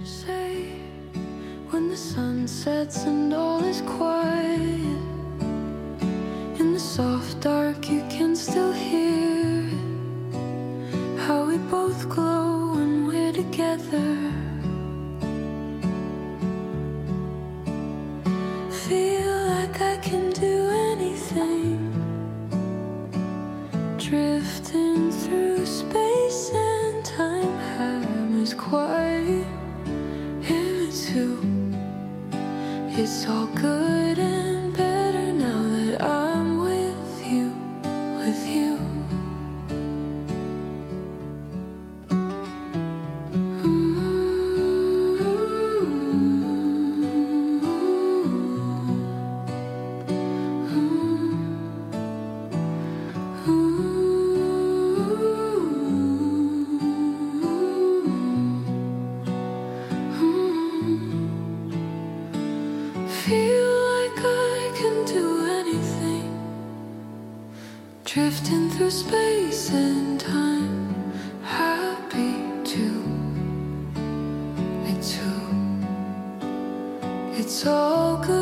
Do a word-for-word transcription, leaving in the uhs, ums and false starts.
say when the sun sets and all is quiet, in the soft dark you can still hear how we both glow when we're together. Feel like I can do anything, drifting through space and time. Hammers quiet here too. It's all good and better now that I'm with you, with you. Feel like I can do anything, drifting through space and time. Happy to be too. It's all good.